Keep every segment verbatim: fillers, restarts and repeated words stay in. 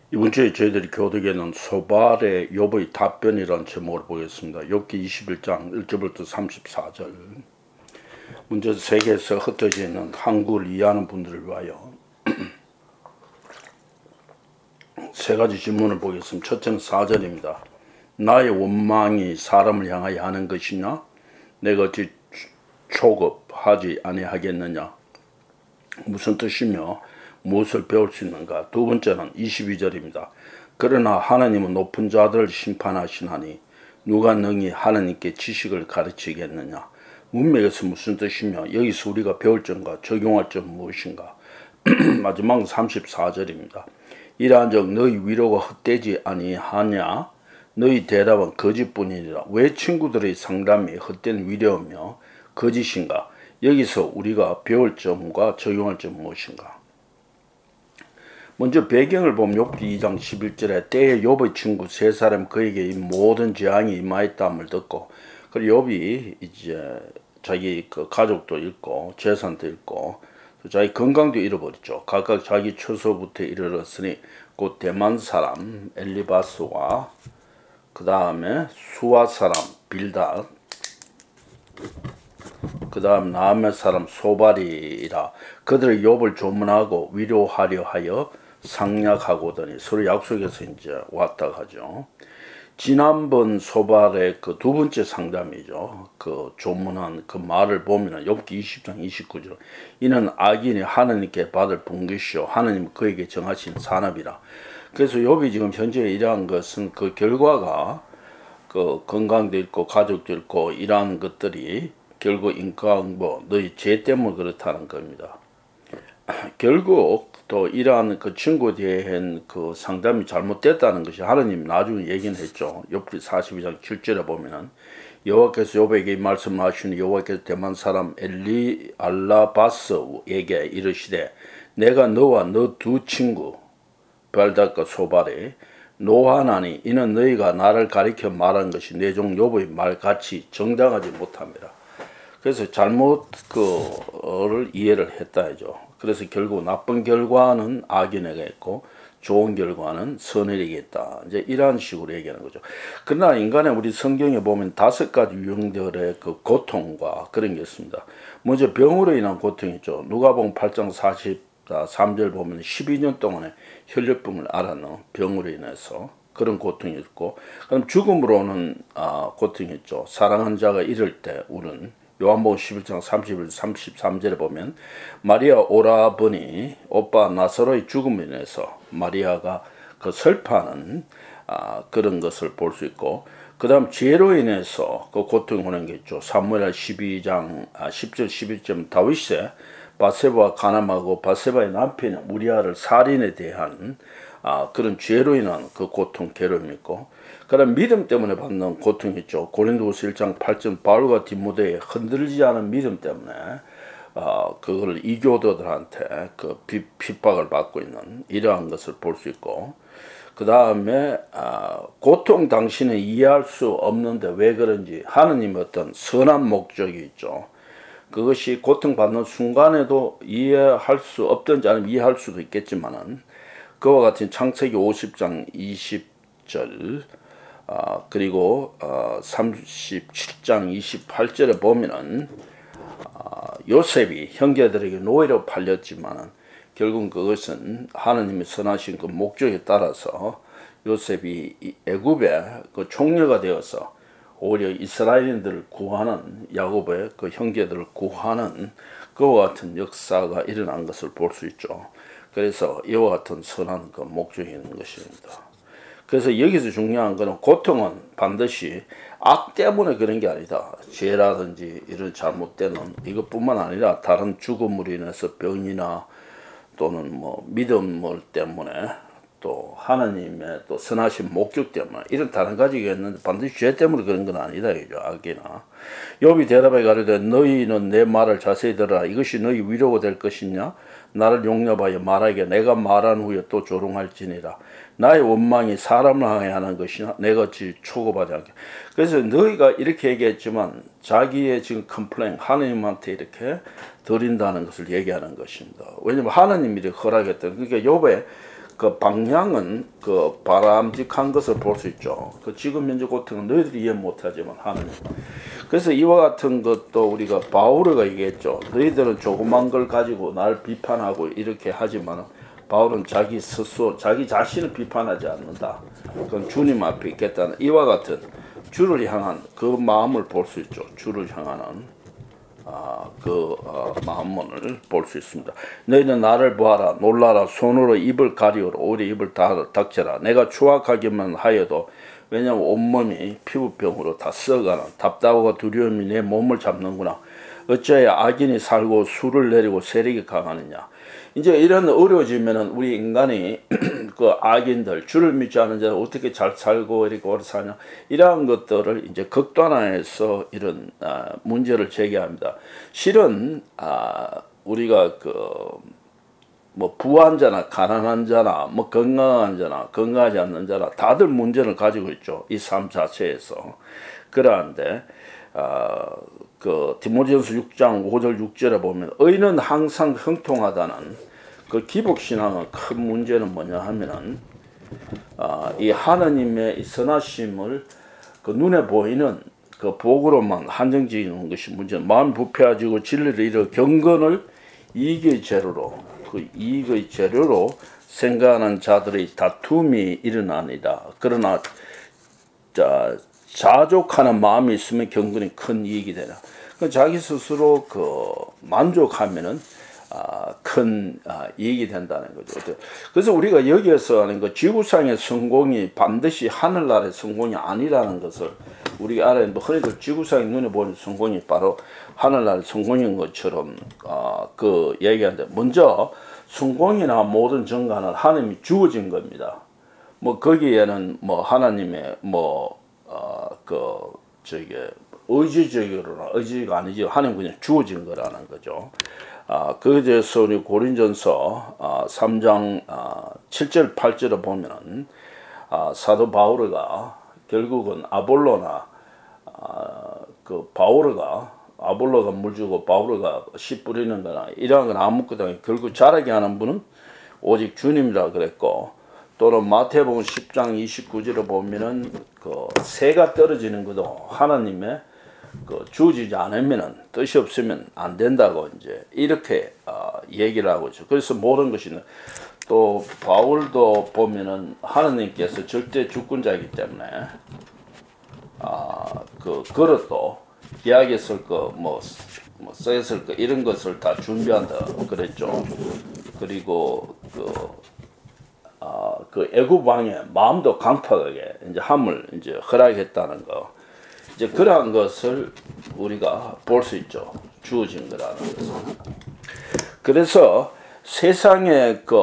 이번 주에 저희들이 교독에는 소발의 욥의 답변이라는 제목을 보겠습니다. 욥기 이십일 장 일 절부터 삼십사 절. 먼저 세계에서 흩어져 있는 한국을 이해하는 분들을 위하여 세 가지 질문을 보겠습니다. 첫째는 사 절입니다. 나의 원망이 사람을 향하여 하는 것이냐? 내가 어찌 초급하지 아니하겠느냐? 무슨 뜻이며 무엇을 배울 수 있는가? 두 번째는 이십이 절입니다. 그러나 하나님은 높은 자들을 심판하시나니 누가 능히 하나님께 지식을 가르치겠느냐? 문맥에서 무슨 뜻이며 여기서 우리가 배울 점과 적용할 점 무엇인가? 마지막 삼십사 절입니다. 이러한즉 너희 위로가 헛되지 아니하냐? 너희 대답은 거짓뿐이니라. 왜 친구들의 상담이 헛된 위로이며 거짓인가? 여기서 우리가 배울 점과 적용할 점 무엇인가? 먼저 배경을 보면 욥기 이 장 십일 절에 때에 욥의 친구 세 사람 그에게 이 모든 재앙이 임하였다함을 듣고, 그리고 욥이 이제 자기 그 가족도 잃고 재산도 잃고 또 자기 건강도 잃어버렸죠. 각각 자기 처소부터 이르렀으니 곧 대만 사람 엘리바스와 그 다음에 수아 사람 빌닷, 그 다음 나암의 사람 소발이라 그들의 욥을 조문하고 위로하려 하여 상략하고더니 서로 약속해서 이제 왔다 가죠. 지난번 소발의 그 두 번째 상담이죠. 그 조문한 그 말을 보면은 욥기 이십 장 이십구 절. 이는 악인이 하나님께 받을 분깃이요 하나님 그에게 정하신 산업이라. 그래서 욥이 지금 현재 이러한 것은 그 결과가 그 건강도 잃고 가족도 잃고 이러한 것들이 결국 인과응보 너희 죄 때문에 그렇다는 겁니다. 결국 또 이러한 그 친구에 대한 그 상담이 잘못됐다는 것이 하나님 나중에 얘기는 했죠. 욥기 사십이 장 칠 절에 보면은 여호와께서 욥에게 말씀하시니 여호와께서 대만 사람 엘리 알라바스에게 이르시되 내가 너와 너 두 친구 별닷과 소발에 노하나니 이는 너희가 나를 가리켜 말한 것이 내 종 욥의 말같이 정당하지 못합니다. 그래서 잘못 그를 이해를 했다죠. 그래서 결국 나쁜 결과는 악인에게 있고 좋은 결과는 선인에게 있다. 이제 이러한 식으로 얘기하는 거죠. 그러나 인간의 우리 성경에 보면 다섯 가지 유형들의 그 고통과 그런 게 있습니다. 먼저 병으로 인한 고통이 있죠. 누가복음 팔 장 사십삼 절 보면 십이 년 동안에 혈류병을 앓았는 병으로 인해서 그런 고통이 있고, 그럼 죽음으로는 아, 고통이 있죠. 사랑한 자가 이럴 때 우는 요한복음 십일 장 삼십일, 삼십삼 절에 보면 마리아 오라버니 오빠 나사로의 죽음으로 인해서 마리아가 그 슬퍼하는 아, 그런 것을 볼 수 있고, 그 다음 죄로 인해서 그 고통이 오는 게 있죠. 사무엘 십이 장 아, 십 절 십일 절 다윗의 바세바와 가늠하고 바세바의 남편 우리아를 살인에 대한 아, 그런 죄로 인한 그 고통, 괴로움이 있고, 그다음 믿음 때문에 받는 고통이 있죠. 고린도후서 일 장 팔 절 바울과 디모데의 흔들리지 않은 믿음 때문에 어, 그걸 이교도들한테 그 비, 핍박을 받고 있는 이러한 것을 볼 수 있고, 그 다음에 어, 고통 당신은 이해할 수 없는데 왜 그런지 하느님의 어떤 선한 목적이 있죠. 그것이 고통받는 순간에도 이해할 수 없든지 아니면 이해할 수도 있겠지만은 그와 같은 창세기 오십 장 이십 절 어, 그리고 어, 삼십칠 장 이십팔 절에 보면은 어, 요셉이 형제들에게 노예로 팔렸지만은 결국 그것은 하나님의 선하신 그 목적에 따라서 요셉이 애굽의 그 총리가 되어서 오히려 이스라엘인들을 구하는 야곱의 그 형제들을 구하는 그와 같은 역사가 일어난 것을 볼 수 있죠. 그래서 이와 같은 선한 그 목적이 있는 것입니다. 그래서 여기서 중요한 것은 고통은 반드시 악 때문에 그런 게 아니다. 죄라든지 이런 잘못되는 이것뿐만 아니라 다른 죽음으로 인해서 병이나 또는 뭐 믿음 때문에 또 하나님의 또 선하신 목적 때문에 이런 다른 가지가 있는데 반드시 죄 때문에 그런 건 아니다. 이죠. 악이나. 욥이 대답해 가로되 너희는 내 말을 자세히 들으라. 이것이 너희 위로가 될 것이냐? 나를 용납하여 말하게 내가 말한 후에 또 조롱할지니라. 나의 원망이 사람을 향해 하는 것이나 내가 어찌 초급하지 않게. 그래서 너희가 이렇게 얘기했지만 자기의 지금 컴플레인 하나님한테 이렇게 드린다는 것을 얘기하는 것입니다. 왜냐하면 하나님이 이렇게 허락했던, 그러니까 욥의 그 방향은 그 바람직한 것을 볼 수 있죠. 그 지금 현재 고통은 너희들이 이해 못하지만 하느님. 그래서 이와 같은 것도 우리가 바울가 얘기했죠. 너희들은 조그만 걸 가지고 날 비판하고 이렇게 하지만 바울은 자기 스스로 자기 자신을 비판하지 않는다. 그건 주님 앞에 있겠다는 이와 같은 주를 향한 그 마음을 볼 수 있죠. 주를 향하는 아, 그 어, 마음을 볼 수 있습니다. 너희는 나를 보아라, 놀라라, 손으로 입을 가리우라, 오리 입을 다 닥쳐라. 내가 추악하기만 하여도 왜냐하면 온몸이 피부병으로 다 썩어가는 답답하고 두려움이 내 몸을 잡는구나. 어찌하여 악인이 살고 수를 내리고 세력이 강하느냐. 이제 이런 어려워지면은 우리 인간이 그 악인들, 주를 믿지 않은 자는 어떻게 잘 살고 이렇게 오래 사냐, 이러한 것들을 이제 극단화해서 이런 아, 문제를 제기합니다. 실은 아, 우리가 그 뭐 부한 자나 가난한 자나 뭐 건강한 자나 건강하지 않는 자나 다들 문제를 가지고 있죠. 이 삶 자체에서. 그러한데 아, 그 디모데전서 육 장 오 절 육 절에 보면 의인은 항상 형통하다는 그 기복신앙의 큰 문제는 뭐냐 하면은 아, 이 하나님의 이 선하심을 그 눈에 보이는 그 복으로만 한정지는 것이 문제는 마음 부패하지고 진리를 잃어 경건을 이익의 재료로 그 이익의 재료로 생각하는 자들의 다툼이 일어나니다. 그러나 자, 자족하는 마음이 있으면 경건이 큰 이익이 되나. 그 자기 스스로 그 만족하면은 아, 큰 아, 이익이 된다는 거죠. 그래서 우리가 여기에서 하는 그 지구상의 성공이 반드시 하늘나라의 성공이 아니라는 것을 우리가 알아야 돼. 흔히들 지구상의 눈에 보이는 성공이 바로 하늘나라의 성공인 것처럼 아, 그 얘기하는데, 먼저 성공이나 모든 정가는 하나님이 주어진 겁니다. 뭐 거기에는 뭐 하나님의 뭐 어, 그 저게 의지적으로나 의지가 아니지 하나님 그냥 주어진 거라는 거죠. 아, 그래서 우리 고린전서 아, 삼 장 아, 칠 절 팔 절에 보면은 아, 사도 바울가 결국은 아볼로나 아, 그 바울가 아볼로가 물 주고 바울가 씨 뿌리는 거나 이러한 건 아무것도 아니고 결국 자라게 하는 분은 오직 주님이라 그랬고, 또는 마태복음 십 장 이십구 절에 보면은 그 새가 떨어지는 것도 하나님의 그 주어지지 않으면은 뜻이 없으면 안 된다고 이제 이렇게 어, 얘기를 하고 있죠. 그래서 모든 것이 또 바울도 보면은 하나님께서 절대 주권자이기 때문에 아, 그 그릇도 계약에 쓸 거 뭐 뭐 써있을 거 이런 것을 다 준비한다 그랬죠. 그리고 그 아, 그 애굽 왕의 마음도 강팍하게 이제 함을 이제 허락했다는 거. 이제 그러한 것을 우리가 볼 수 있죠. 주어진 거라는 것은. 그래서 세상의 그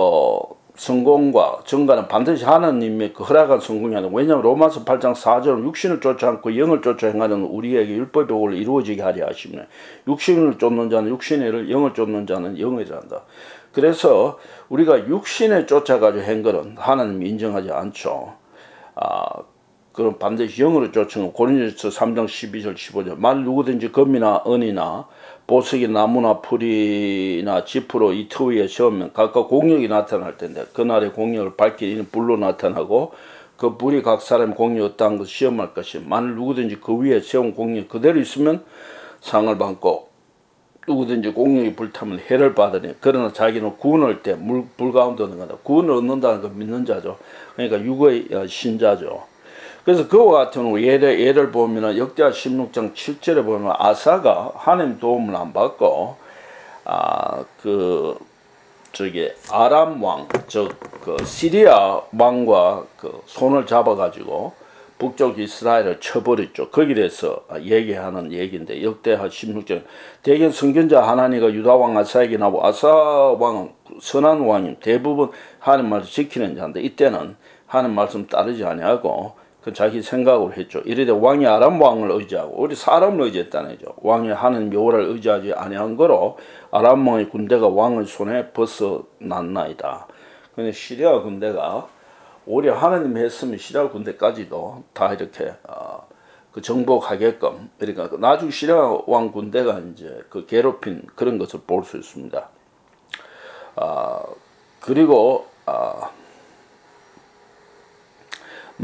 성공과 정가는 반드시 하나님의 그 허락한 성공이 아니고, 왜냐하면 로마서 팔 장 사 절은 육신을 쫓지 않고 영을 쫓아 행하는 우리에게 율법의 복을 이루어지게 하려 하시면 육신을 쫓는 자는 육신의 일을, 영을 쫓는 자는 영의 일을 한다. 그래서 우리가 육신에 쫓아가지고 한 것은 하나님이 인정하지 않죠. 아, 그럼 반드시 영으로 쫓은 고린도전서 삼 장 십이 절 십오 절 만 누구든지 금이나 은이나 보석이 나무나 풀이나 지프로 이 터 위에 세우면 각각 공력이 나타날 텐데 그날의 공력을 밝히 이는 불로 나타나고 그 불이 각 사람의 공력이 어떠한 것을 시험할 것이, 만일 누구든지 그 위에 세운 공력이 그대로 있으면 상을 받고 누구든지 공력이 불타면 해를 받으니, 그러나 자기는 구원할 때 불 가운데 얻는 거다. 구원을 얻는다는 건 믿는 자죠. 그러니까 육의 신자죠. 그래서 그와 같은 예를, 예를 보면 역대하 십육 장 칠 절에 보면 아사가 하나님 도움을 안 받고 아, 그 저기 아람 왕, 즉 그 시리아 왕과 그 손을 잡아가지고 북쪽 이스라엘을 쳐버렸죠. 거기에 대해서 얘기하는 얘기인데, 역대하 십육 장 대개 선견자 하나니가 유다 왕 아사에게 나오고, 아사 왕은 선한 왕임, 대부분 하나님 말씀 지키는 자인데 이때는 하나님 말씀 따르지 아니하고 그 자기 생각으로 했죠. 이래되 왕이 아람 왕을 의지하고, 우리 사람을 의지했다는 거죠. 왕이 하는 여호와를 의지하지 아니한 거로 아람 왕의 군대가 왕의 손에 벗어났나이다. 근데 시리아 군대가 오히려 하나님이 했으면 시리아 군대까지도 다 이렇게 어, 그 정복하게끔, 그러니까 나중 시리아 왕 군대가 이제 그 괴롭힌 그런 것을 볼 수 있습니다. 아, 그리고 아,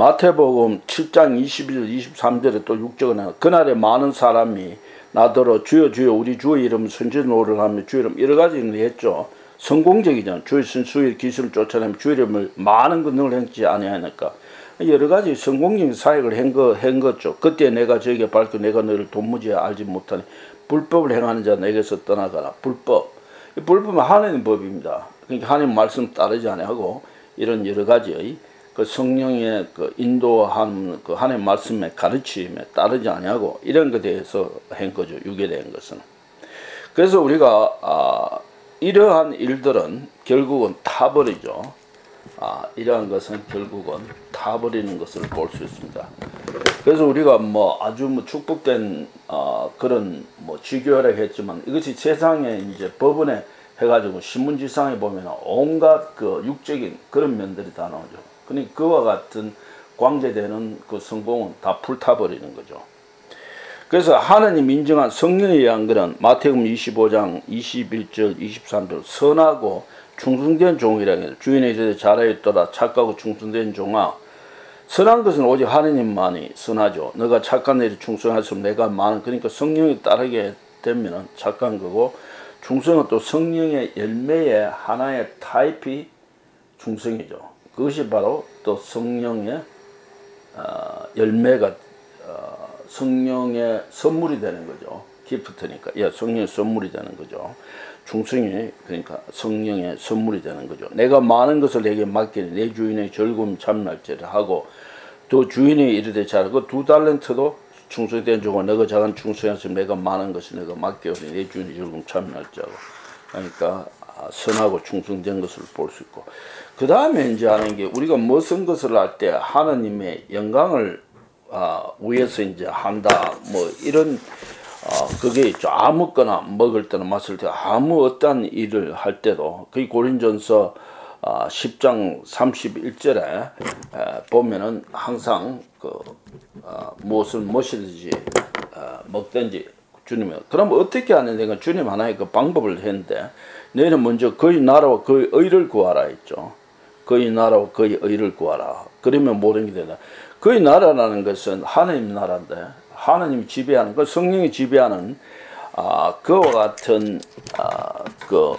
마태복음 칠 장 이십일 절 이십삼 절에 또 육절에 그날에 많은 사람이 나더러 주여 주여 우리 주의 이름 선지 노를 하며 주의 이름 여러 가지 했죠. 성공적이잖아. 주의 선수의 기술을 쫓아내며 주의 이름을 많은 권능을 행치 아니하니까 여러 가지 성공적인 사역을 한, 거, 한 거죠. 그때 내가 저에게 밝혀 내가 너를 도무지 알지 못하니 불법을 행하는 자 내게서 떠나가라. 불법. 불법은 하나님 법입니다. 그러니까 하나님 말씀 따르지 아니하고 이런 여러 가지의 그 성령의 그 인도한 그 하나님 말씀의 가르침에 따르지 아니하고 이런 것에 대해서 한 거죠. 유괴된 것은. 그래서 우리가 아, 이러한 일들은 결국은 타버리죠. 아, 이러한 것은 결국은 타버리는 것을 볼 수 있습니다. 그래서 우리가 뭐 아주 뭐 축복된 어, 그런 뭐 지교라 했지만 이것이 세상에 이제 법원에 해가지고 신문지상에 보면 온갖 그 육적인 그런 면들이 다 나오죠. 그러니까 그와 같은 광제되는 그 성공은 다 불타버리는 거죠. 그래서 하나님 인정한 성령에 의한 것은 마태복음 이십오 장 이십일 절 이십삼 절 선하고 충성된 종이라는 거죠. 주인의 일에 잘하였도다 착하고 충성된 종아. 선한 것은 오직 하나님만이 선하죠. 너가 착한 일에 충성할수록 내가 많은 그러니까 성령에 따르게 되면 착한 거고 충성은 또 성령의 열매의 하나의 타입이 충성이죠. 그것이 바로 또 성령의 어, 열매가 어, 성령의 선물이 되는 거죠. 기프트니까. 예, 성령의 선물이 되는 거죠. 충성이 그러니까 성령의 선물이 되는 거죠. 내가 많은 것을 내게 맡기니 내 주인의 즐거움 참날지를 하고 또 주인이 이르되 잘하고 두 달란트도 충성된 종아 너가 작은 충성했으면 내가 많은 것을 내가 맡겨오니 내 주인의 즐거움 참날지하고 그러니까 선하고 충성된 것을 볼 수 있고 그 다음에 이제 하는 게 우리가 무슨 것을 할 때 하나님의 영광을 아, 위해서 이제 한다 뭐 이런 어, 그게 있죠. 아무거나 먹을 때나 마실 때 아무 어떤 일을 할 때도 그 고린전서 어, 십 장 삼십일 절에 에, 보면은 항상 그 어, 무엇을 마시든지 어, 먹든지 주님이 그럼 어떻게 하냐 내가 주님 하나의 그 방법을 했는데 너희는 먼저 그의 나라와 그의 의를 구하라 했죠. 그의 나라와 그의 의를 구하라. 그러면 모든 게 되다. 그의 나라라는 것은 하나님 나라인데 하나님이 지배하는 그 성령이 지배하는 아, 그와 같은 아, 그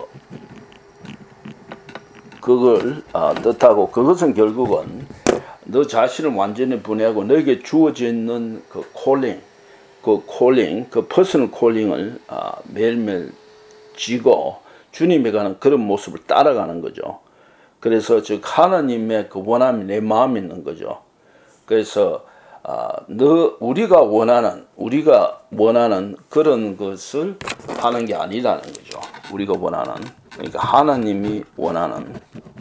그걸 아, 뜻하고 그것은 결국은 너 자신을 완전히 분해하고 너에게 주어져 있는 그 콜링, 그 콜링, 그 퍼스널 콜링을 아, 매일매일 지고 주님이 가는 그런 모습을 따라가는 거죠. 그래서 즉 하나님의 그 원함이 내 마음에 있는 거죠. 그래서 아, 너 우리가 원하는 우리가 원하는 그런 것을 하는 게 아니라는 거죠. 우리가 원하는 그러니까 하나님이 원하는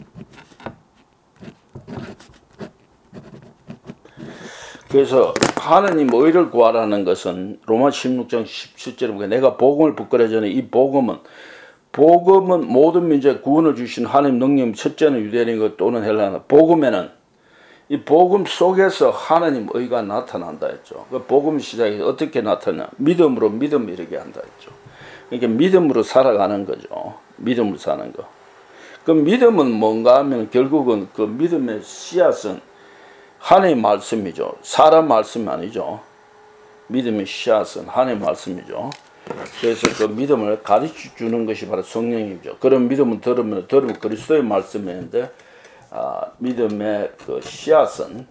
그래서 하나님 의를 구하라는 것은 로마 십육 장 십칠 절에 보니까 내가 복음을 부끄러워하니 이 복음은 복음은 모든 민족에 구원을 주신 하나님 능력 첫째는 유대인이고 또는 헬라나 복음에는 이 복음 속에서 하나님 의가 나타난다 했죠. 그 복음 시작이 어떻게 나타나? 믿음으로 믿음 이르게 한다 했죠. 그러니까 믿음으로 살아가는 거죠. 믿음으로 사는 거. 그 믿음은 뭔가 하면 결국은 그 믿음의 씨앗은 하나님의 말씀이죠. 사람 말씀이 아니죠. 믿음의 씨앗은 하나님의 말씀이죠. 그래서 그 믿음을 가르쳐 주는 것이 바로 성령이죠. 그런 믿음은 들으면 들으면 그리스도의 말씀인데 아, 믿음의 그 씨앗은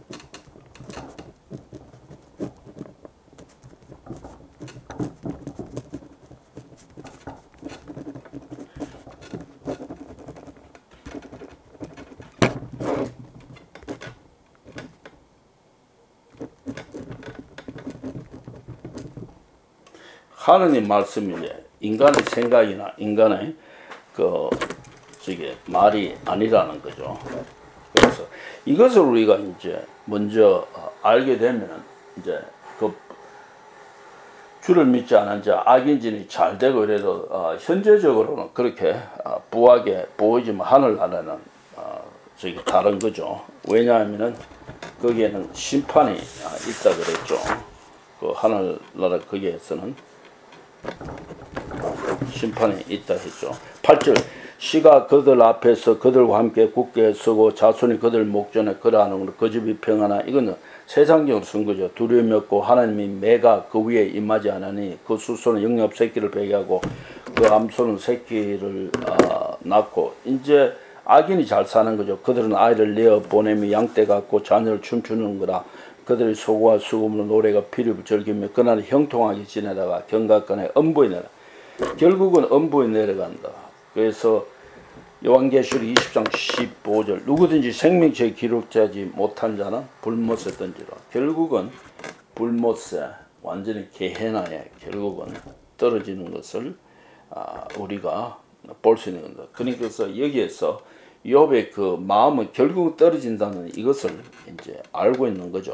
하느님 말씀이 인간의 생각이나 인간의 그 저게 말이 아니라는 거죠. 그래서 이것을 우리가 이제 먼저 알게 되면은 이제 그 주를 믿지 않은 자 악인진이 잘 되고 이래도 어 현재적으로는 그렇게 어 부하게 보이지만 하늘나라는 어 저기 다른 거죠. 왜냐하면은 거기에는 심판이 있다 그랬죠. 그 하늘나라 거기에서는 심판이 있다 했죠. 팔 절 시가 그들 앞에서 그들과 함께 굳게 서고 자손이 그들 목전에 걸어하는 것, 그 집이 평안하. 이거는 세상적으로 쓴 거죠. 두려움이 없고 하나님이 매가 그 위에 임하지 않으니 그 수소는 영엽 새끼를 배기하고 그 암소는 새끼를 아, 낳고. 이제 악인이 잘 사는 거죠. 그들은 아이를 내어 보내며 양떼 같고 자녀를 춤추는 거라. 그들의 소고와 수금으로 노래가 피리부 즐기며 그날은 형통하게 지내다가 경각간에 엄부에 내려. 결국은 엄부에 내려간다. 그래서 요한계시록 이십 장 십오 절 누구든지 생명책에 기록되지 못한 자는 불못에 던지라. 결국은 불못에 완전히 게헤나에 결국은 떨어지는 것을 아, 우리가 볼 수 있는 겁니다. 그러니까 여기에서 욥의 그 마음은 결국 떨어진다는 이것을 이제 알고 있는 거죠.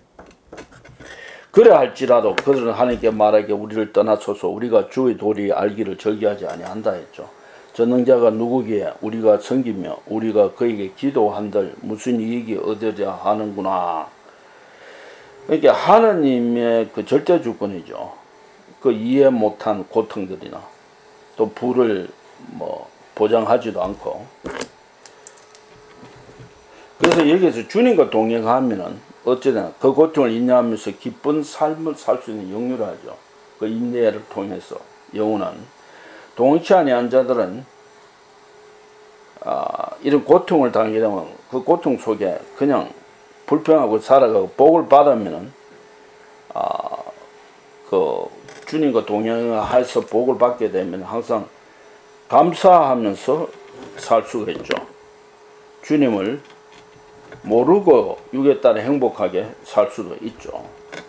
그래 할지라도 그들은 하나님께 말하기에 우리를 떠나소서 우리가 주의 도리 알기를 절기하지 아니한다 했죠. 전능자가 누구기에 우리가 섬기며 우리가 그에게 기도한들 무슨 이익이 얻으려 하는구나. 그러니까 하나님의 그 절대 주권이죠. 그 이해 못한 고통들이나 또 부를 뭐 보장하지도 않고. 그래서 여기에서 주님과 동행하면은 어쨌든 그 고통을 인내하면서 기쁜 삶을 살 수 있는 영유를 하죠. 그 인내를 통해서 영원한 동치 아니한 자들은 아, 이런 고통을 당하게 되면 그 고통 속에 그냥 불평하고 살아가고 복을 받으면은 아, 그 주님과 동행해서 복을 받게 되면 항상 감사하면서 살 수가 있죠. 주님을 모르고 육에 따라 행복하게 살 수도 있죠.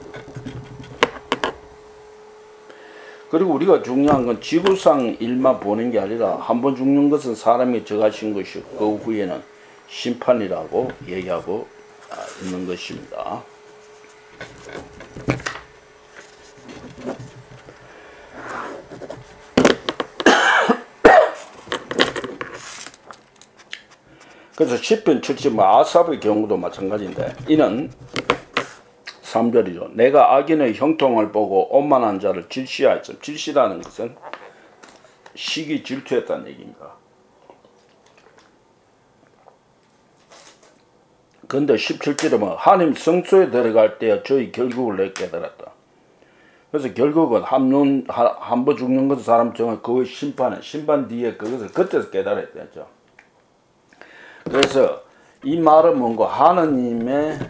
그리고 우리가 중요한 건 지구상 일만 보는 게 아니라 한 번 죽는 것은 사람이 정하신 것이고 그 후에는 심판이라고 얘기하고 있는 것입니다. 그래서 시편 칠십 아삽의 경우도 마찬가지인데 이는 삼 절이죠. 내가 악인의 형통을 보고 오만한 자를 질시하였음. 질시라는 것은 시기 질투했다는 얘기입니다. 그런데 십칠 절에 뭐 하나님 성소에 들어갈 때에 저희 결국을 내 깨달았다. 그래서 결국은 한번 한 번 죽는 것은 사람 정한 그 심판은 심판 뒤에 그것을 그때서 깨달았다죠. 그래서 이 말은 뭔가 하나님의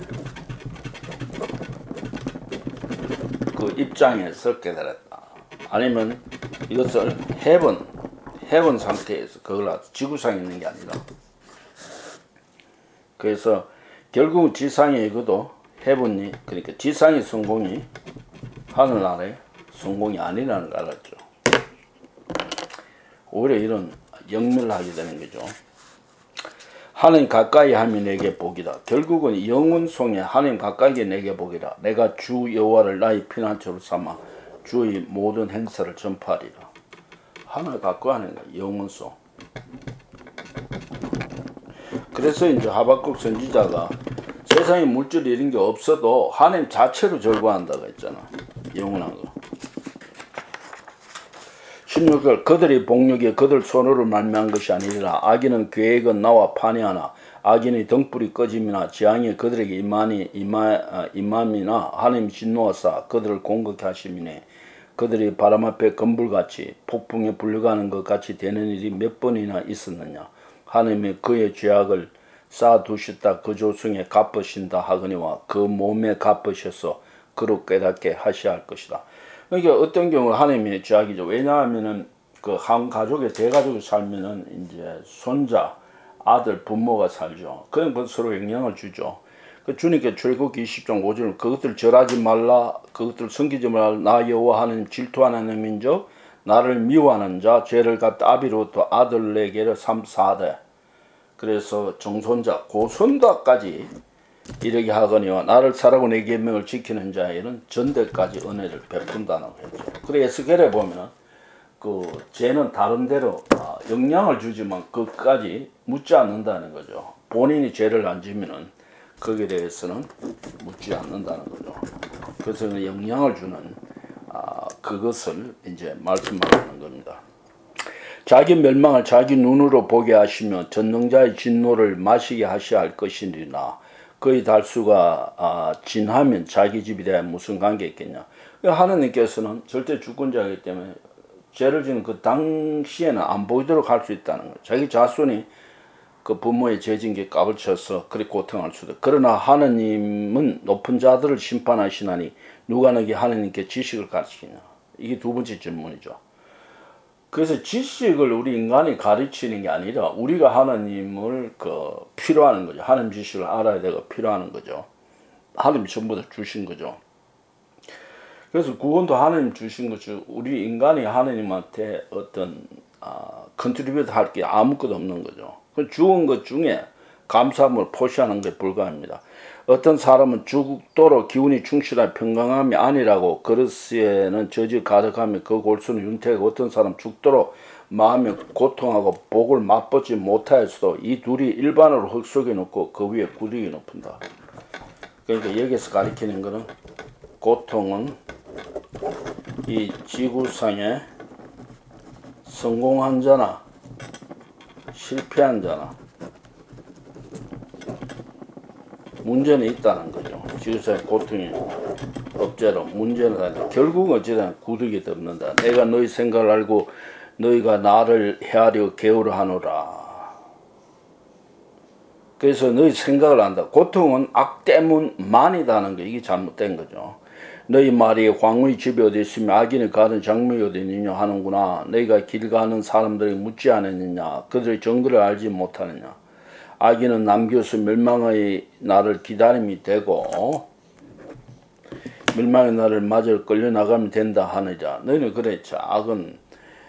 그 입장에서 깨달았다. 아니면 이것을 해본, 해본 상태에서 그걸 지구상에 있는 게 아니라. 그래서 결국 지상에 이것도 해본이, 그러니까 지상의 성공이 하늘나라의 성공이 아니라는 걸 알았죠. 오히려 이런 영면을 하게 되는 거죠. 하나님 가까이 하면 내게 복이다. 결국은 영혼송에 하나님 가까이 내게 복이다. 내가 주 여호와를 나의 피난처로 삼아 주의 모든 행사를 전파하리라. 하나님 가까이 하는 거야. 영혼송. 그래서 이제 하박국 선지자가 세상에 물질 이런 게 없어도 하나님 자체로 절거한다고 했잖아. 영원한 거. 십육 절 그들의 복력이 그들 손으로 말미암은 것이 아니라 악인은 계획은 나와 판이하나 악인의 등불이 꺼짐이나 재앙이 그들에게 임하니 임하, 임함이나 하나님 진노하사 그들을 공격해 하심이네. 그들이 바람 앞에 건불같이 폭풍에 불려가는 것 같이 되는 일이 몇 번이나 있었느냐. 하나님이 그의 죄악을 쌓아두셨다 그 조승에 갚으신다 하거니와 그 몸에 갚으셔서 그로 깨닫게 하셔야 할 것이다. 그러니까 어떤 경우 하나님의 죄악이죠. 왜냐하면은 그 한 가족에 대가족이 살면은 이제 손자, 아들, 부모가 살죠. 그런 것 서로 영향을 주죠. 그 주님께 출애굽기 이십 장 오 절 그것들 절하지 말라, 그것들 섬기지 말라. 나 여호와 하나님 질투하는 민족, 나를 미워하는 자, 죄를 갖다 아비로부터 아들에게로 삼사하되. 그래서 정손자, 고손자까지 이르게 하거니와 나를 사랑하고 내 계명을 지키는 자에게는 전대까지 은혜를 베푼다는 거죠. 그래 에스겔에 보면 그 죄는 다른 데로 영향을 주지만 그까지 묻지 않는다는 거죠. 본인이 죄를 안 지면은 거기에 대해서는 묻지 않는다는 거죠. 그래서 영향을 주는 아, 그것을 이제 말씀하는 겁니다. 자기 멸망을 자기 눈으로 보게 하시며 전능자의 진노를 마시게 하셔야 할 것이니라. 그의 달수가 아, 진하면 자기 집에 대한 무슨 관계 있겠냐. 하느님께서는 절대 주권자이기 때문에 죄를 지는 그 당시에는 안 보이도록 할 수 있다는 거예요. 자기 자손이 그 부모의 죄진 게 까불쳐서 그리 고통할 수도. 그러나 하느님은 높은 자들을 심판하시나니 누가 너게 하느님께 지식을 가르치냐. 이게 두 번째 질문이죠. 그래서 지식을 우리 인간이 가르치는 게 아니라 우리가 하나님을 그 필요하는 거죠. 하나님 지식을 알아야 되고 필요하는 거죠. 하나님이 전부 다 주신 거죠. 그래서 구원도 하나님 주신 거죠. 우리 인간이 하나님한테 어떤 아, 컨트리뷰트 할 게 아무것도 없는 거죠. 죽은 것 중에 감사함을 표시하는 게 불가합니다. 어떤 사람은 죽도록 기운이 충실한 평강함이 아니라고 그릇에는 저지 가득하며 그 골수는 윤택하고 어떤 사람 죽도록 마음에 고통하고 복을 맛보지 못하였어도 이 둘이 일반으로 흙 속에 놓고 그 위에 구덩이 높은다. 그러니까 여기서 가리키는 것은 고통은 이 지구상에 성공한 자나 실패한 자나 문제는 있다는 거죠. 지구상에 고통이 없제로 문제는 아니라 결국은 어찌든 구득이 덮는다. 내가 너희 생각을 알고 너희가 나를 헤아려 게으르 하노라. 그래서 너희 생각을 안다. 고통은 악 때문만이다는 거. 이게 잘못된 거죠. 너희 말이 황후의 집이 어디 있으며 악인의 가는 장막이 어디 있느냐 하는구나. 너희가 길 가는 사람들이 묻지 않았느냐. 그들의 정거를 알지 못하느냐. 악인은 남겨서 멸망의 날을 기다림이 되고 멸망의 날을 맞아 끌려나가면 된다 하느냐. 너희는 그랬죠. 악은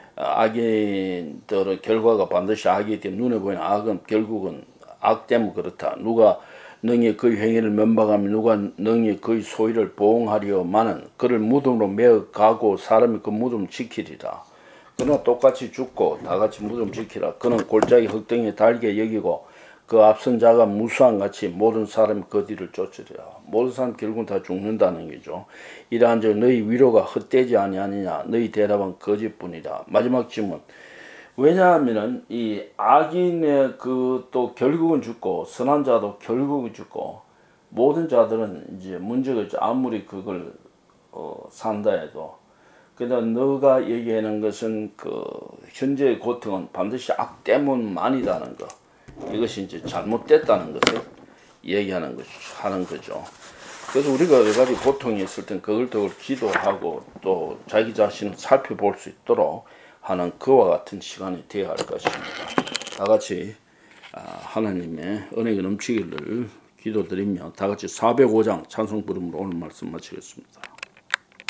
악인들의 결과가 반드시 악이기 때문에 눈에 보이는 악은 결국은 악 때문에 그렇다. 누가 능히 그의 행위를 면박하며 누가 능히 그의 소유를 보응하려마는 그를 무덤으로 메어 가고 사람이 그 무덤을 지키리라. 그러나 똑같이 죽고 다같이 무덤 지키라. 그는 골짜기 흙덩이에 달게 여기고 그 앞선 자가 무수한 같이 모든 사람이 그 뒤를 쫓으리라. 모든 사람 결국은 다 죽는다는 거죠. 이러한 즉 너희 위로가 헛되지 아니하느냐. 너희 대답은 거짓뿐이라. 마지막 질문. 왜냐하면은 이 악인의 그 또 결국은 죽고 선한 자도 결국은 죽고 모든 자들은 이제 문제가 있죠. 아무리 그걸 어, 산다 해도. 그러나 너가 얘기하는 것은 그 현재의 고통은 반드시 악 때문만이라는 거. 이것이 이제 잘못됐다는 것을 얘기하는 거 하는 거죠. 그래서 우리가 여러 가지 고통이 있을 땐 그걸 더 기도하고 또 자기 자신을 살펴볼 수 있도록 하는 그와 같은 시간이 되어야 할 것입니다. 다 같이 하나님의 은혜가 넘치기를 기도드리며 다 같이 사백오 장 찬송 부름으로 오늘 말씀 마치겠습니다.